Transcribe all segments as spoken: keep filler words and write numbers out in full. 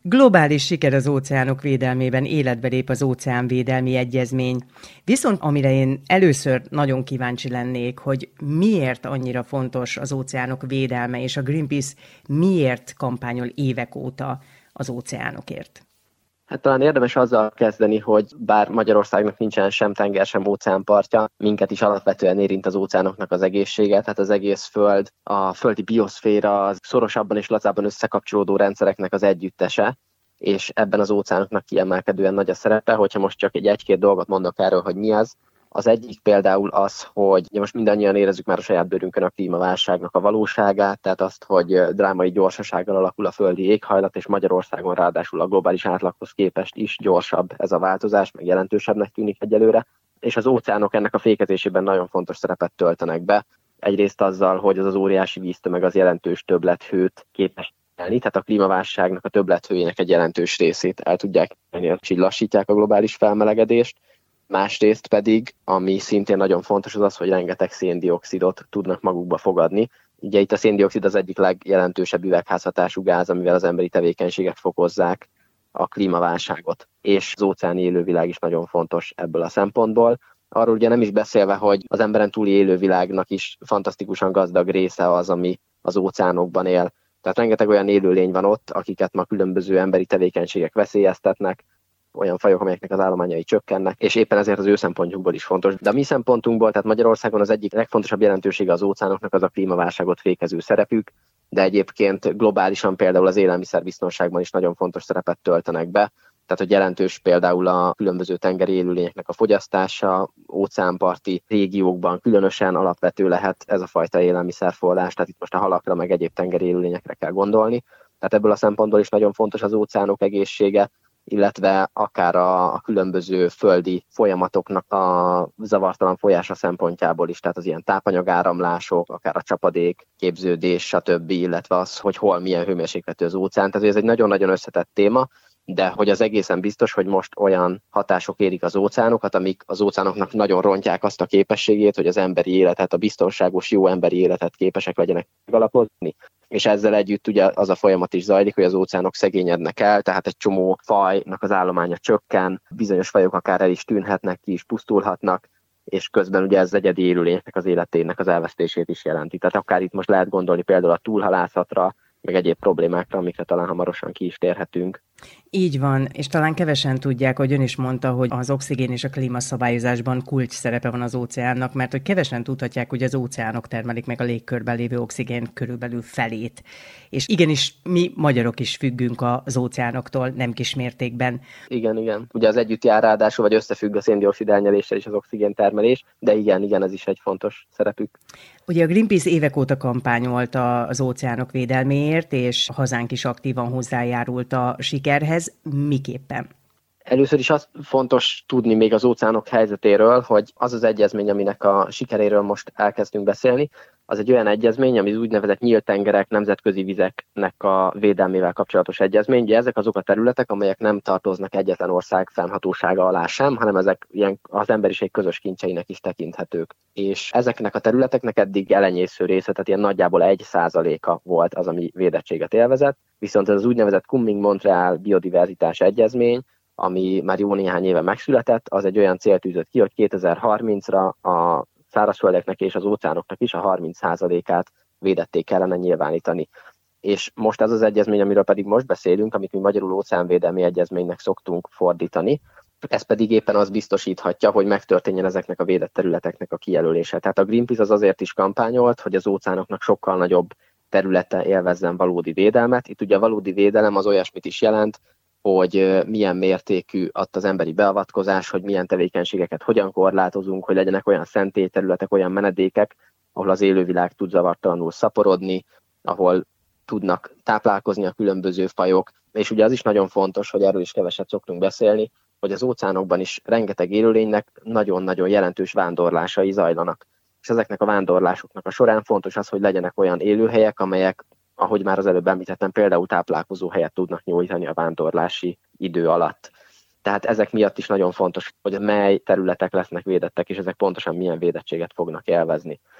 Globális siker az óceánok védelmében, életbe lép az óceánvédelmi egyezmény. Viszont amire én először nagyon kíváncsi lennék, hogy miért annyira fontos az óceánok védelme, és a Greenpeace miért kampányol évek óta az óceánokért. Hát talán érdemes azzal kezdeni, hogy bár Magyarországnak nincsen sem tenger, sem óceánpartja, minket is alapvetően érint az óceánoknak az egészsége, tehát az egész Föld, a földi bioszféra, az szorosabban és lazábban összekapcsolódó rendszereknek az együttese, és ebben az óceánoknak kiemelkedően nagy a szerepe. Hogyha most csak egy egy-két dolgot mondok erről, hogy mi az, az egyik például az, hogy most mindannyian érezzük már a saját bőrünkön a klímaválságnak a valóságát, tehát azt, hogy drámai gyorsasággal alakul a földi éghajlat, és Magyarországon ráadásul a globális átlaghoz képest is gyorsabb ez a változás, meg jelentősebbnek tűnik egyelőre, és az óceánok ennek a fékezésében nagyon fontos szerepet töltenek be. Egyrészt azzal, hogy az az óriási víztömeg az jelentős többlethőt képes elni, tehát a klímaválságnak a többlethőjének egy jelentős részét el tudják elni, és így lassítják a globális felmelegedést. Másrészt pedig, ami szintén nagyon fontos, az az, hogy rengeteg széndioxidot tudnak magukba fogadni. Ugye itt a széndioxid az egyik legjelentősebb üvegházhatású gáz, amivel az emberi tevékenységek fokozzák a klímaválságot. És az óceáni élővilág is nagyon fontos ebből a szempontból. Arról ugye nem is beszélve, hogy az emberen túli élővilágnak is fantasztikusan gazdag része az, ami az óceánokban él. Tehát rengeteg olyan élőlény van ott, akiket ma különböző emberi tevékenységek veszélyeztetnek, olyan fajok, amelyeknek az állományai csökkennek, és éppen ezért az ő szempontjukból is fontos. De a mi szempontunkból, tehát Magyarországon az egyik legfontosabb jelentősége az óceánoknak az a klímaválságot fékező szerepük, de egyébként globálisan például az élelmiszerbiztonságban is nagyon fontos szerepet töltenek be. Tehát, hogy jelentős például a különböző tengeri élőlényeknek a fogyasztása, óceánparti régiókban különösen alapvető lehet ez a fajta élelmiszerforrás, tehát itt most a halakra, meg egyéb tengeri élőlényekre kell gondolni. Tehát ebből a szempontból is nagyon fontos az óceánok egészsége, illetve akár a, a különböző földi folyamatoknak a zavartalan folyása szempontjából is, tehát az ilyen tápanyagáramlások, akár a csapadék, képződés, stb., illetve az, hogy hol milyen hőmérsékletű az óceán. Tehát ez egy nagyon-nagyon összetett téma, de hogy az egészen biztos, hogy most olyan hatások érik az óceánokat, amik az óceánoknak nagyon rontják azt a képességét, hogy az emberi életet, a biztonságos, jó emberi életet képesek legyenek megalapozni. És ezzel együtt ugye az a folyamat is zajlik, hogy az óceánok szegényednek el, tehát egy csomó fajnak az állománya csökken, bizonyos fajok akár el is tűnhetnek, ki is pusztulhatnak, és közben ugye ez egyedi élőlényeknek az életének az elvesztését is jelenti. Tehát akár itt most lehet gondolni például a túlhalászatra, meg egyéb problémákra, amikre talán hamarosan ki is térhetünk. Így van, és talán kevesen tudják, hogy ön is mondta, hogy az oxigén és a klímaszabályozásban kulcs szerepe van az óceánnak, mert hogy kevesen tudhatják, hogy az óceánok termelik meg a légkörben lévő oxigén körülbelül felét. És igenis, mi magyarok is függünk az óceánoktól, nem kis mértékben. Igen, igen. Ugye az együtt jár ráadásul, vagy összefügg a széndioxid elnyeléssel és az oxigén termelés, de igen, igen, ez is egy fontos szerepük. Ugye a Greenpeace évek óta kampányolt az óceánok védelméért, és hazánk is aktívan hozzájárult a sikerhez. Miképpen? Először is az fontos tudni még az óceánok helyzetéről, hogy az az egyezmény, aminek a sikeréről most elkezdtünk beszélni, az egy olyan egyezmény, ami az úgynevezett nyílt tengerek, nemzetközi vizeknek a védelmével kapcsolatos egyezmény. Ugye ezek azok a területek, amelyek nem tartoznak egyetlen ország fennhatósága alá sem, hanem ezek ilyen az emberiség közös kincseinek is tekinthetők. És ezeknek a területeknek eddig elenyésző része, tehát ilyen nagyjából egy százaléka volt az, ami védettséget élvezett, viszont ez az úgynevezett Kunming-Montreal biodiverzitás egyezmény, ami már jó néhány éve megszületett, az egy olyan célt tűzött ki, hogy kétezer-harmincra a szárazföldeknek és az óceánoknak is a harminc százalékát védetté kellene nyilvánítani. És most ez az egyezmény, amiről pedig most beszélünk, amit mi magyarul óceánvédelmi egyezménynek szoktunk fordítani, ez pedig éppen az biztosíthatja, hogy megtörténjen ezeknek a védett területeknek a kijelölése. Tehát a Greenpeace az azért is kampányolt, hogy az óceánoknak sokkal nagyobb területe élvezzen valódi védelmet. Itt ugye a valódi védelem az olyasmit is jelent, hogy milyen mértékű ott az emberi beavatkozás, hogy milyen tevékenységeket hogyan korlátozunk, hogy legyenek olyan szentélyterületek, olyan menedékek, ahol az élővilág tud zavartalanul szaporodni, ahol tudnak táplálkozni a különböző fajok. És ugye az is nagyon fontos, hogy erről is keveset szoktunk beszélni, hogy az óceánokban is rengeteg élőlénynek nagyon-nagyon jelentős vándorlásai zajlanak. És ezeknek a vándorlásoknak a során fontos az, hogy legyenek olyan élőhelyek, amelyek, ahogy már az előbb említettem, például táplálkozó helyet tudnak nyújtani a vándorlási idő alatt. Tehát ezek miatt is nagyon fontos, hogy mely területek lesznek védettek, és ezek pontosan milyen védettséget fognak élvezni.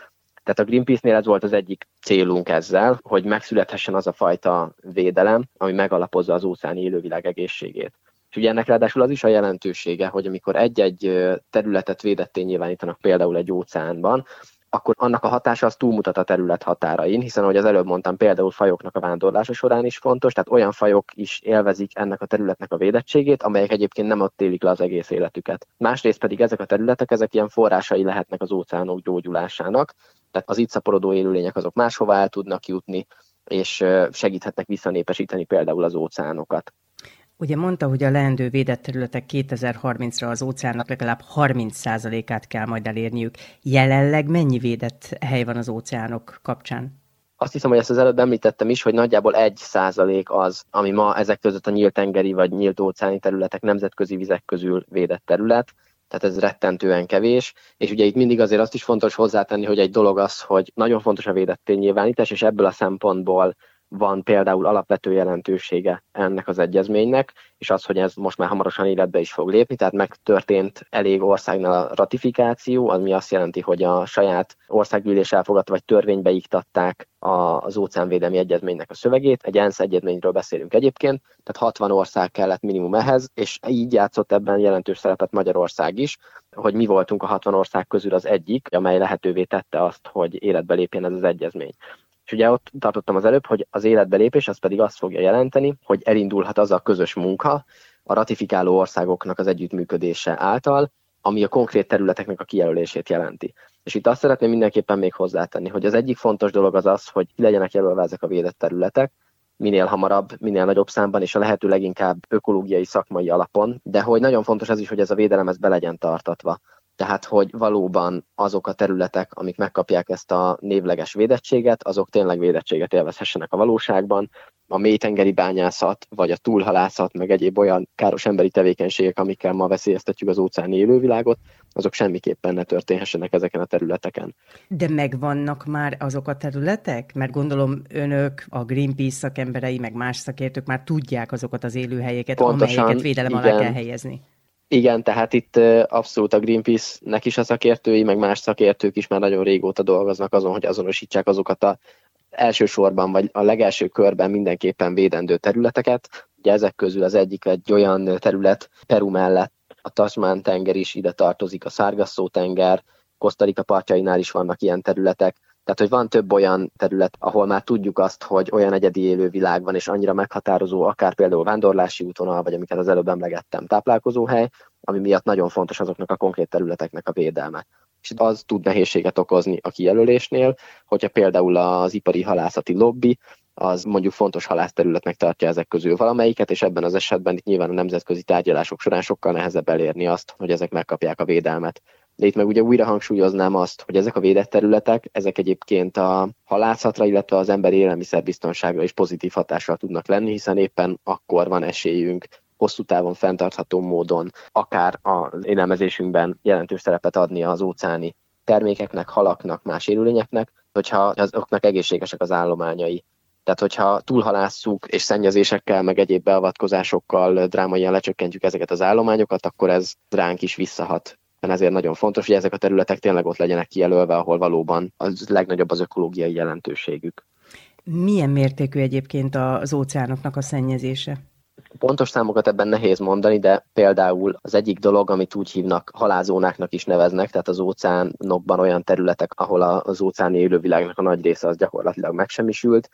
Tehát a Greenpeace-nél ez volt az egyik célunk ezzel, hogy megszülethessen az a fajta védelem, ami megalapozza az óceáni élővilág egészségét. És ugye ennek ráadásul az is a jelentősége, hogy amikor egy-egy területet védetté nyilvánítanak például egy óceánban, akkor annak a hatása az túlmutat a terület határain, hiszen ahogy az előbb mondtam, például fajoknak a vándorlása során is fontos, tehát olyan fajok is élvezik ennek a területnek a védettségét, amelyek egyébként nem ott élik le az egész életüket. Másrészt pedig ezek a területek, ezek ilyen forrásai lehetnek az óceánok gyógyulásának, tehát az itt szaporodó élőlények azok máshova el tudnak jutni, és segíthetnek visszanépesíteni például az óceánokat. Ugye mondta, hogy a leendő védett területek kétezer-harmincra az óceánnak legalább harminc százalékát kell majd elérniük. Jelenleg mennyi védett hely van az óceánok kapcsán? Azt hiszem, hogy ezt az előbb említettem is, hogy nagyjából egy százalék az, ami ma ezek között a nyílt tengeri vagy nyílt óceáni területek nemzetközi vizek közül védett terület. Tehát ez rettentően kevés, és ugye itt mindig azért azt is fontos hozzátenni, hogy egy dolog az, hogy nagyon fontos a védett ténynyilvánítás, és ebből a szempontból van például alapvető jelentősége ennek az egyezménynek, és az, hogy ez most már hamarosan életbe is fog lépni, tehát megtörtént elég országnál a ratifikáció, ami azt jelenti, hogy a saját országgyűlés elfogadta, vagy törvénybe iktatták az óceánvédelmi egyezménynek a szövegét. Egy ENSZ egyezményről beszélünk egyébként, tehát hatvan ország kellett minimum ehhez, és így játszott ebben jelentős szerepet Magyarország is, hogy mi voltunk a hatvan ország közül az egyik, amely lehetővé tette azt, hogy életbe lépjen ez az egyezmény. És ugye ott tartottam az előbb, hogy az életbelépés az pedig azt fogja jelenteni, hogy elindulhat az a közös munka a ratifikáló országoknak az együttműködése által, ami a konkrét területeknek a kijelölését jelenti. És itt azt szeretném mindenképpen még hozzátenni, hogy az egyik fontos dolog az az, hogy ki legyenek jelölve ezek a védett területek, minél hamarabb, minél nagyobb számban, és a lehető leginkább ökológiai szakmai alapon, de hogy nagyon fontos az is, hogy ez a védelem ez be legyen tartatva. Tehát, hogy valóban azok a területek, amik megkapják ezt a névleges védettséget, azok tényleg védettséget élvezhessenek a valóságban. A mélytengeri bányászat, vagy a túlhalászat, meg egyéb olyan káros emberi tevékenységek, amikkel ma veszélyeztetjük az óceáni élővilágot, azok semmiképpen ne történhessenek ezeken a területeken. De megvannak már azok a területek? Mert gondolom önök, a Greenpeace szakemberei, meg más szakértők már tudják azokat az élőhelyeket, pontosan, amelyeket védelem alá kell helyezni. Igen, tehát itt abszolút a Greenpeace-nek is a szakértői, meg más szakértők is már nagyon régóta dolgoznak azon, hogy azonosítsák azokat a elsősorban, vagy a legelső körben mindenképpen védendő területeket. Ugye ezek közül az egyik egy olyan terület, Peru mellett a Tasman-tenger is ide tartozik, a Sargasso-tenger, Costa Rica partjainál is vannak ilyen területek. Tehát, hogy van több olyan terület, ahol már tudjuk azt, hogy olyan egyedi élővilág van, és annyira meghatározó, akár például vándorlási útvonal, vagy amiket az előbb emlegettem, táplálkozóhely, ami miatt nagyon fontos azoknak a konkrét területeknek a védelme. És az tud nehézséget okozni a kijelölésnél, hogyha például az ipari halászati lobby, az mondjuk fontos halászterületnek tartja ezek közül valamelyiket, és ebben az esetben itt nyilván a nemzetközi tárgyalások során sokkal nehezebb elérni azt, hogy ezek megkapják a védelmet. De itt meg ugye újra hangsúlyoznám azt, hogy ezek a védett területek, ezek egyébként a halászatra, illetve az emberi élelmiszerbiztonságra is pozitív hatással tudnak lenni, hiszen éppen akkor van esélyünk hosszú távon fenntartható módon akár az élelmezésünkben jelentős szerepet adni az óceáni termékeknek, halaknak, más élőlényeknek, hogyha azoknak egészségesek az állományai. Tehát, hogyha túlhalásszuk és szennyezésekkel, meg egyéb beavatkozásokkal drámaian lecsökkentjük ezeket az állományokat, akkor ez ránk is visszahat. Ezért nagyon fontos, hogy ezek a területek tényleg ott legyenek kijelölve, ahol valóban az legnagyobb az ökológiai jelentőségük. Milyen mértékű egyébként az óceánoknak a szennyezése? Pontos számokat ebben nehéz mondani, de például az egyik dolog, amit úgy hívnak, halázónáknak is neveznek, tehát az óceánokban olyan területek, ahol az óceáni élővilágnak a nagy része az gyakorlatilag megsemmisült,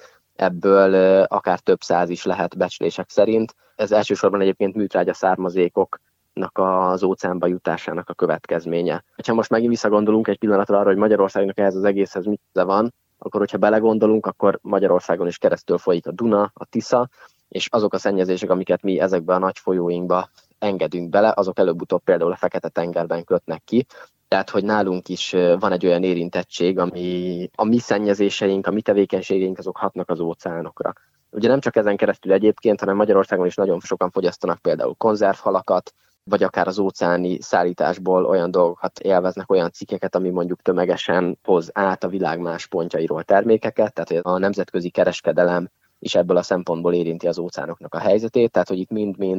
ebből akár több száz is lehet becslések szerint. Ez elsősorban egyébként műtrágya származékok az óceánba jutásának a következménye. Ha most megint visszagondolunk egy pillanatra arra, hogy Magyarországnak ehhez az egészhez mit van, akkor hogyha belegondolunk, akkor Magyarországon is keresztül folyik a Duna, a Tisza, és azok a szennyezések, amiket mi ezekbe a nagy folyóinkba engedünk bele, azok előbb-utóbb például a Fekete-tengerben kötnek ki. Tehát, hogy nálunk is van egy olyan érintettség, ami a mi szennyezéseink, a mi tevékenységeink, azok hatnak az óceánokra. Ugye nem csak ezen keresztül egyébként, hanem Magyarországon is nagyon sokan fogyasztanak például konzervhalakat, vagy akár az óceáni szállításból olyan dolgokat élveznek, olyan cikkeket, ami mondjuk tömegesen hoz át a világ más pontjairól termékeket, tehát hogy a nemzetközi kereskedelem is ebből a szempontból érinti az óceánoknak a helyzetét, tehát hogy itt mind-mind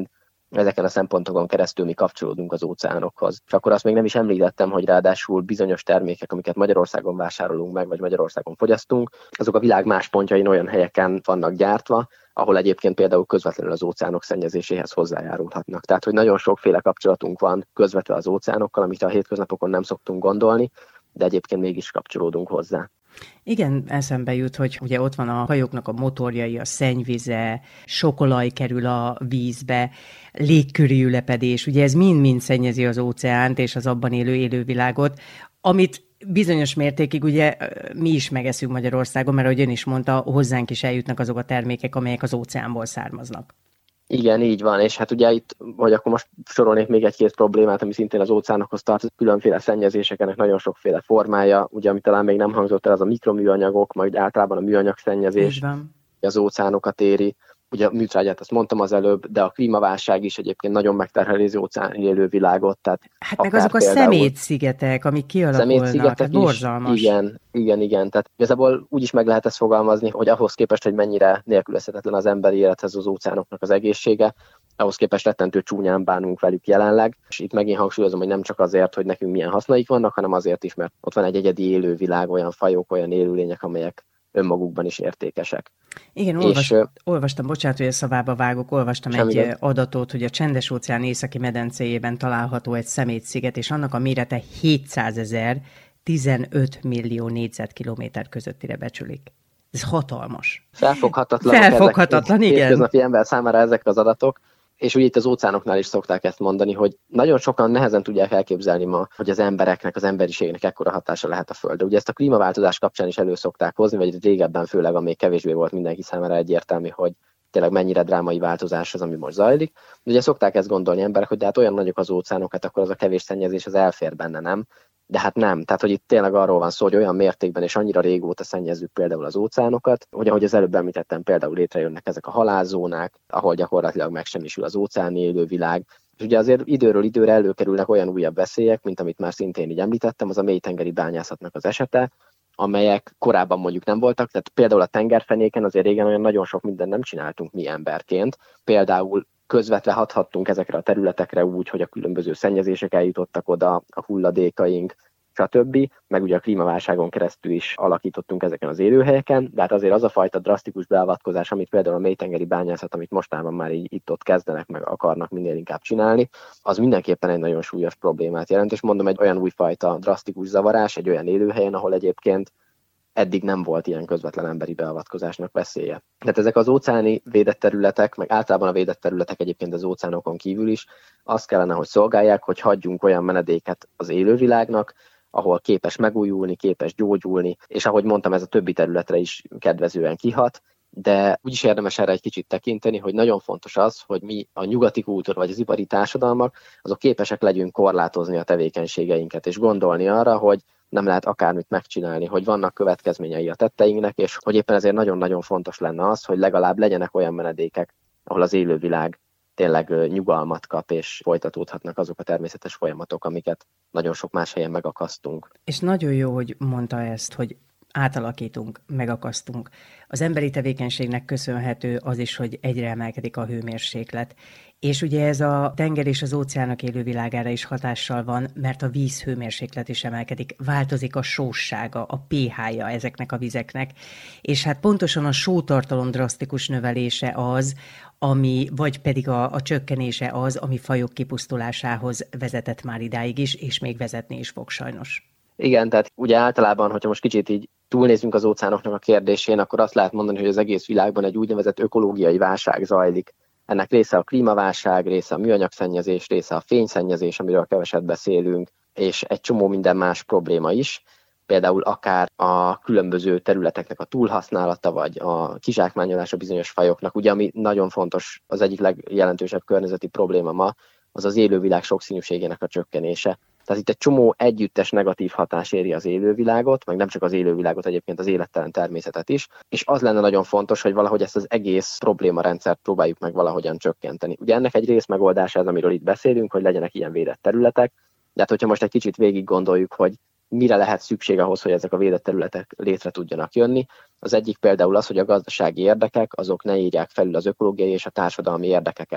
ezeken a szempontokon keresztül mi kapcsolódunk az óceánokhoz. És akkor azt még nem is említettem, hogy ráadásul bizonyos termékek, amiket Magyarországon vásárolunk meg, vagy Magyarországon fogyasztunk, azok a világ más pontjain olyan helyeken vannak gyártva, ahol egyébként például közvetlenül az óceánok szennyezéséhez hozzájárulhatnak. Tehát, hogy nagyon sokféle kapcsolatunk van közvetve az óceánokkal, amit a hétköznapokon nem szoktunk gondolni, de egyébként mégis kapcsolódunk hozzá. Igen, eszembe jut, hogy ugye ott van a hajóknak a motorjai, a szennyvize, sok olaj kerül a vízbe, légköri ülepedés, ugye ez mind-mind szennyezi az óceánt és az abban élő élővilágot, amit bizonyos mértékig ugye mi is megeszünk Magyarországon, mert ahogy ön is mondta, hozzánk is eljutnak azok a termékek, amelyek az óceánból származnak. Igen, így van, és hát ugye itt, vagy akkor most sorolnék még egy-két problémát, ami szintén az óceánokhoz tartozik, különféle szennyezések, ennek nagyon sokféle formája, ugye ami talán még nem hangzott el, az a mikroműanyagok, majd általában a műanyag szennyezés az óceánokat éri. Ugye a műtrágyát azt mondtam az előbb, de a klímaválság is egyébként nagyon megterheli az óceáni élővilágot. Tehát hát meg azok a szemétszigetek, amik kialakulnak, hát borzalmas. Igen, igen, igen. Tehát igazából úgy is meg lehet ezt fogalmazni, hogy ahhoz képest, hogy mennyire nélkülözhetetlen az emberi élethez az óceánoknak az egészsége, ahhoz képest rettentő csúnyán bánunk velük jelenleg. És itt megint hangsúlyozom, hogy nem csak azért, hogy nekünk milyen hasznaik vannak, hanem azért is, mert ott van egy egyedi élővilág, olyan fajok, olyan élőlények, amelyek önmagukban is értékesek. Igen, olvas, és, olvastam, bocsánat, hogy a szavába vágok, olvastam egy de... adatot, hogy a Csendes-óceán északi medencéjében található egy szemétsziget, és annak a mérete hétszázezer tizenöt millió négyzetkilométer közöttire becsülik. Ez hatalmas. Felfoghatatlan. Felfoghatatlan, ezek, igen. Hétköznapi ember számára ezek az adatok. És ugye itt az óceánoknál is szokták ezt mondani, hogy nagyon sokan nehezen tudják elképzelni ma, hogy az embereknek, az emberiségnek ekkora hatása lehet a Földre. Ugye ezt a klímaváltozás kapcsán is elő szokták hozni, vagy régebben főleg, amíg kevésbé volt mindenki számára egyértelmű, hogy tényleg mennyire drámai változás az, ami most zajlik. De ugye szokták ezt gondolni emberek, hogy de hát olyan nagyok az óceánok, hát akkor az a kevés szennyezés az elfér benne, nem? De hát nem. Tehát, hogy itt tényleg arról van szó, hogy olyan mértékben és annyira régóta szennyezzük például az óceánokat, hogy ahogy az előbb említettem, például létrejönnek ezek a halálzónák, ahol gyakorlatilag megsemmisül az óceáni élővilág. És ugye azért időről időre előkerülnek olyan újabb veszélyek, mint amit már szintén így említettem, az a mélytengeri bányászatnak az esete, amelyek korábban mondjuk nem voltak. Tehát például a tengerfenéken azért régen olyan nagyon sok mindent nem csináltunk mi emberként. Például közvetve hathattunk ezekre a területekre úgy, hogy a különböző szennyezések eljutottak oda, a hulladékaink, stb. Meg ugye a klímaválságon keresztül is alakítottunk ezeken az élőhelyeken, de hát azért az a fajta drasztikus beavatkozás, amit például a mélytengeri bányászat, amit mostában már így itt-ott kezdenek, meg akarnak minél inkább csinálni, az mindenképpen egy nagyon súlyos problémát jelent, és mondom, egy olyan újfajta drasztikus zavarás, egy olyan élőhelyen, ahol egyébként eddig nem volt ilyen közvetlen emberi beavatkozásnak veszélye. Tehát ezek az óceáni védett területek, meg általában a védett területek egyébként az óceánokon kívül is, azt kellene, hogy szolgálják, hogy hagyjunk olyan menedéket az élővilágnak, ahol képes megújulni, képes gyógyulni, és ahogy mondtam, ez a többi területre is kedvezően kihat, de úgyis érdemes erre egy kicsit tekinteni, hogy nagyon fontos az, hogy mi a nyugati kultúra vagy az ipari társadalmak, azok képesek legyünk korlátozni a tevékenységeinket, és gondolni arra, hogy nem lehet akármit megcsinálni, hogy vannak következményei a tetteinknek, és hogy éppen ezért nagyon-nagyon fontos lenne az, hogy legalább legyenek olyan menedékek, ahol az élővilág tényleg nyugalmat kap, és folytatódhatnak azok a természetes folyamatok, amiket nagyon sok más helyen megakasztunk. És nagyon jó, hogy mondta ezt, hogy átalakítunk, megakasztunk. Az emberi tevékenységnek köszönhető az is, hogy egyre emelkedik a hőmérséklet. És ugye ez a tenger és az óceánok élővilágára is hatással van, mert a víz hőmérséklet is emelkedik, változik a sóssága, a pé-há-ja ezeknek a vizeknek, és hát pontosan a sótartalom drasztikus növelése az, ami, vagy pedig a, a csökkenése az, ami fajok kipusztulásához vezetett már idáig is, és még vezetni is fog sajnos. Igen, tehát ugye általában, hogyha most kicsit így túlnézünk az óceánoknak a kérdésén, akkor azt lehet mondani, hogy az egész világban egy úgynevezett ökológiai válság zajlik. Ennek része a klímaválság, része a műanyagszennyezés, része a fényszennyezés, amiről keveset beszélünk, és egy csomó minden más probléma is. Például akár a különböző területeknek a túlhasználata, vagy a kizsákmányolása bizonyos fajoknak, ugye ami nagyon fontos, az egyik legjelentősebb környezeti probléma ma, az az élővilág sokszínűségének a csökkenése. Tehát itt egy csomó együttes negatív hatás éri az élővilágot, meg nem csak az élővilágot, egyébként az élettelen természetet is, és az lenne nagyon fontos, hogy valahogy ezt az egész problémarendszert próbáljuk meg valahogyan csökkenteni. Ugye ennek egy részmegoldása ez, amiről itt beszélünk, hogy legyenek ilyen védett területek, de hát hogyha most egy kicsit végig gondoljuk, hogy mire lehet szükség ahhoz, hogy ezek a védett területek létre tudjanak jönni. Az egyik például az, hogy a gazdasági érdekek azok ne írják felül az ökológiai és a társadalmi érdekeket.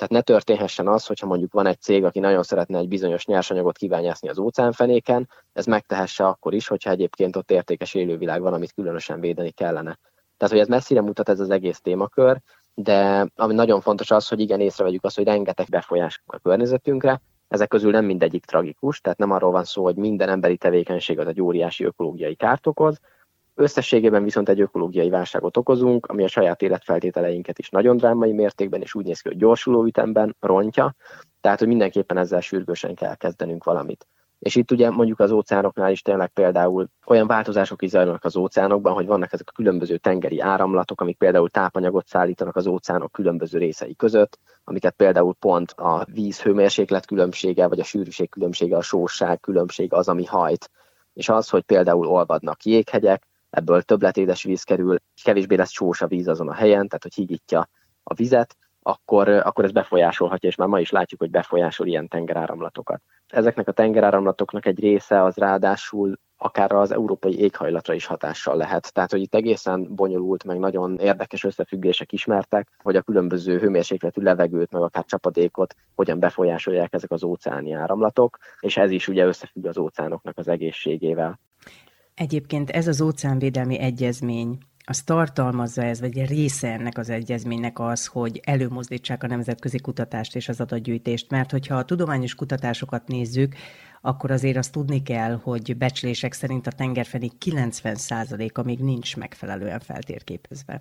Tehát ne történhessen az, hogyha mondjuk van egy cég, aki nagyon szeretne egy bizonyos nyersanyagot kívánjászni az óceánfenéken, ez megtehesse akkor is, hogyha egyébként ott értékes élővilág van, amit különösen védeni kellene. Tehát, hogy ez messzire mutat ez az egész témakör, de ami nagyon fontos az, hogy igen, észrevegyük azt, hogy rengeteg befolyás a környezetünkre, ezek közül nem mindegyik tragikus, tehát nem arról van szó, hogy minden emberi tevékenység az egy óriási ökológiai kárt okoz, összességében viszont egy ökológiai válságot okozunk, ami a saját életfeltételeinket is nagyon drámai mértékben, és úgy néz ki, hogy gyorsuló ütemben rontja, tehát hogy mindenképpen ezzel sürgősen kell kezdenünk valamit. És itt ugye mondjuk az óceánoknál is tényleg például olyan változások is zajlanak az óceánokban, hogy vannak ezek a különböző tengeri áramlatok, amik például tápanyagot szállítanak az óceánok különböző részei között, amiket például pont a víz hőmérséklet különbsége, vagy a sűrűség különbsége, a sósság különbsége az, ami hajt. És az, hogy például olvadnak jéghegyek, ebből többletédes víz kerül, kevésbé lesz sós a víz azon a helyen, tehát hogy hígítja a vizet, akkor, akkor ez befolyásolhatja, és már ma is látjuk, hogy befolyásol ilyen tengeráramlatokat. Ezeknek a tengeráramlatoknak egy része az ráadásul akár az európai éghajlatra is hatással lehet. Tehát, hogy itt egészen bonyolult, meg nagyon érdekes összefüggések ismertek, hogy a különböző hőmérsékletű levegőt, meg akár csapadékot hogyan befolyásolják ezek az óceáni áramlatok, és ez is ugye összefügg az óceánoknak az egészségével. Egyébként ez az óceánvédelmi egyezmény, az tartalmazza ez, vagy része ennek az egyezménynek az, hogy előmozdítsák a nemzetközi kutatást és az adatgyűjtést, mert hogyha a tudományos kutatásokat nézzük, akkor azért azt tudni kell, hogy becslések szerint a tengerfenék kilencven százaléka még nincs megfelelően feltérképezve.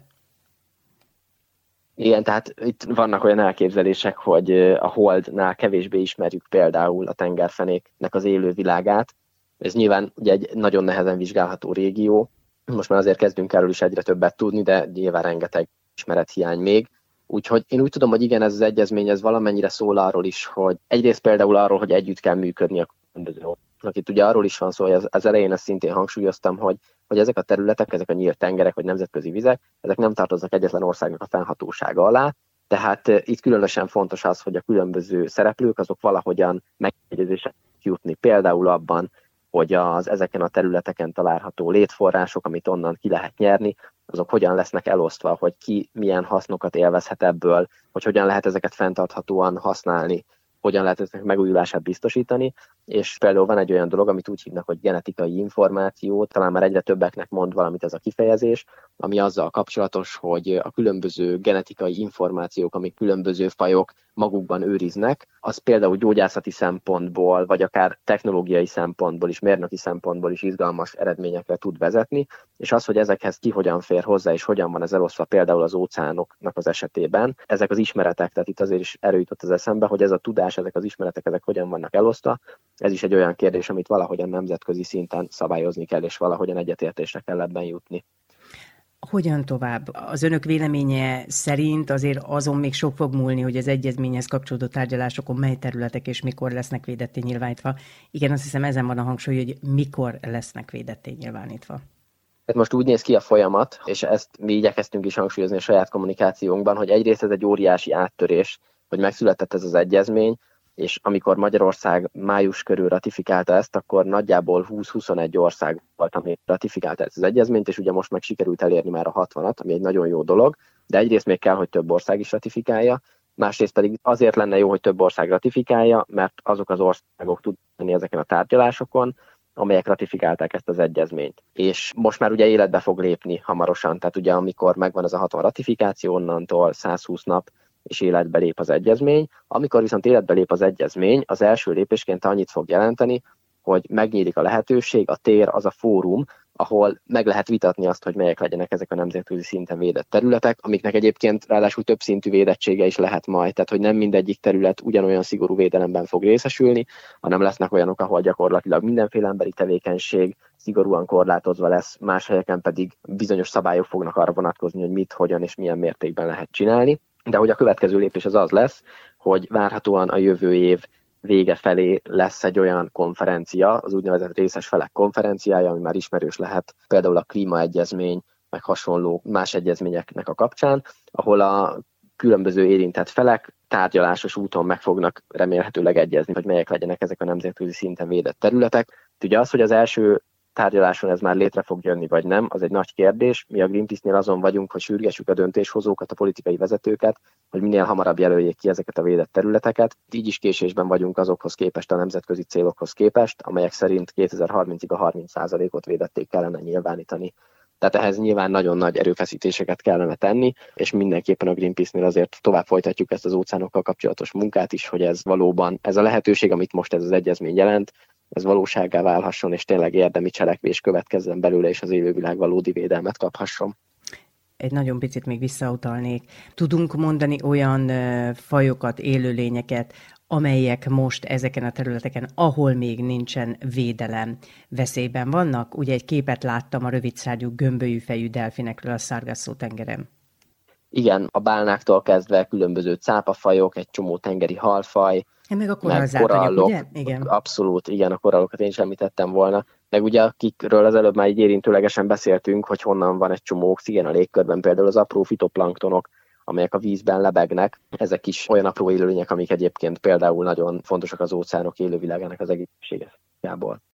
Igen, tehát itt vannak olyan elképzelések, hogy a Holdnál kevésbé ismerjük például a tengerfenéknek az élővilágát. Ez nyilván ugye egy nagyon nehezen vizsgálható régió. Most már azért kezdünk erről is egyre többet tudni, de nyilván rengeteg ismerethiány még. Úgyhogy én úgy tudom, hogy igen, ez az egyezmény, ez valamennyire szól arról is, hogy egyrészt például arról, hogy együtt kell működni a különböző országoknak. Itt ugye arról is van szó, hogy az, az elején ezt szintén hangsúlyoztam, hogy, hogy ezek a területek, ezek a nyílt tengerek vagy nemzetközi vizek, ezek nem tartoznak egyetlen országnak a fennhatósága alá. Tehát uh, itt különösen fontos az, hogy a különböző szereplők azok valahogyan megegyezésre jutni. Például abban, hogy az ezeken a területeken található létforrások, amit onnan ki lehet nyerni, azok hogyan lesznek elosztva, hogy ki milyen hasznokat élvezhet ebből, hogy hogyan lehet ezeket fenntarthatóan használni, hogyan lehet ezeknek megújulását biztosítani, és például van egy olyan dolog, amit úgy hívnak, hogy genetikai információ, talán már egyre többeknek mond valamit ez a kifejezés, ami azzal kapcsolatos, hogy a különböző genetikai információk, amik különböző fajok magukban őriznek, az például gyógyászati szempontból, vagy akár technológiai szempontból is, mérnöki szempontból is izgalmas eredményekre tud vezetni, és az, hogy ezekhez ki hogyan fér hozzá, és hogyan van ez elosztva például az óceánoknak az esetében, ezek az ismeretek, tehát itt azért is erőjutott az eszembe, hogy ez a tudás, ezek az ismeretek, ezek hogyan vannak elosztva, ez is egy olyan kérdés, amit valahogyan nemzetközi szinten szabályozni kell, és valahogyan egyetértésre kell ebben jutni. Hogyan tovább? Az önök véleménye szerint azért azon még sok fog múlni, hogy az egyezményhez kapcsolódó tárgyalásokon mely területek és mikor lesznek védetté nyilvánítva. Igen, azt hiszem ezen van a hangsúly, hogy mikor lesznek védetté nyilvánítva. Hát most úgy néz ki a folyamat, és ezt mi igyekeztünk is hangsúlyozni a saját kommunikációnkban, hogy egyrészt ez egy óriási áttörés, hogy megszületett ez az egyezmény, és amikor Magyarország május körül ratifikálta ezt, akkor nagyjából húsz-huszonegy ország volt, ami ratifikálta ezt az egyezményt, és ugye most meg sikerült elérni már a hatvanat, ami egy nagyon jó dolog, de egyrészt még kell, hogy több ország is ratifikálja, másrészt pedig azért lenne jó, hogy több ország ratifikálja, mert azok az országok tudnak lenni ezeken a tárgyalásokon, amelyek ratifikálták ezt az egyezményt. És most már ugye életbe fog lépni hamarosan, tehát ugye amikor megvan ez a hatvan ratifikáció, onnantól száz húsz nap, és életbe lép az egyezmény. Amikor viszont életbe lép az egyezmény, az első lépésként annyit fog jelenteni, hogy megnyílik a lehetőség, a tér, az a fórum, ahol meg lehet vitatni azt, hogy melyek legyenek ezek a nemzetközi szinten védett területek, amiknek egyébként ráadásul több szintű védettsége is lehet majd, tehát hogy nem mindegyik terület ugyanolyan szigorú védelemben fog részesülni, hanem lesznek olyanok, ahol gyakorlatilag mindenféle emberi tevékenység szigorúan korlátozva lesz, más helyeken pedig bizonyos szabályok fognak arra vonatkozni, hogy mit, hogyan és milyen mértékben lehet csinálni. De hogy a következő lépés az az lesz, hogy várhatóan a jövő év vége felé lesz egy olyan konferencia, az úgynevezett részes felek konferenciája, ami már ismerős lehet például a klímaegyezmény, meg hasonló más egyezményeknek a kapcsán, ahol a különböző érintett felek tárgyalásos úton meg fognak remélhetőleg egyezni, hogy melyek legyenek ezek a nemzetközi szinten védett területek. Ugye az, hogy az első tárgyaláson ez már létre fog jönni, vagy nem, az egy nagy kérdés. Mi a Greenpeace-nél azon vagyunk, hogy sürgessük a döntéshozókat, a politikai vezetőket, hogy minél hamarabb jelöljék ki ezeket a védett területeket. Így is késésben vagyunk azokhoz képest, a nemzetközi célokhoz képest, amelyek szerint kétezer-harmincig a harminc százalékot védették kellene nyilvánítani. Tehát ehhez nyilván nagyon nagy erőfeszítéseket kellene tenni, és mindenképpen a Greenpeace-nél azért tovább folytatjuk ezt az óceánokkal kapcsolatos munkát is, hogy ez valóban, ez a lehetőség, amit most ez az egyezmény jelent, ez valósággá válhasson, és tényleg érdemi cselekvés következzen belőle, és az élővilág valódi védelmet kaphasson. Egy nagyon picit még visszautalnék. Tudunk mondani olyan uh, fajokat, élőlényeket, amelyek most ezeken a területeken, ahol még nincsen védelem, veszélyben vannak? Ugye egy képet láttam a rövidszárnyú gömbölyű fejű delfinekről a Sargasso-tengeren. Igen, a bálnáktól kezdve különböző cápafajok, egy csomó tengeri halfaj, meg a korallzátonyok, ugye? Igen. Abszolút, igen, a korallokat én sem említettem volna. Meg ugye akikről az előbb már így érintőlegesen beszéltünk, hogy honnan van egy csomó oxigén a légkörben, például az apró fitoplanktonok, amelyek a vízben lebegnek. Ezek is olyan apró élőlények, amik egyébként például nagyon fontosak az óceánok élővilágának az egészsége szempontjából.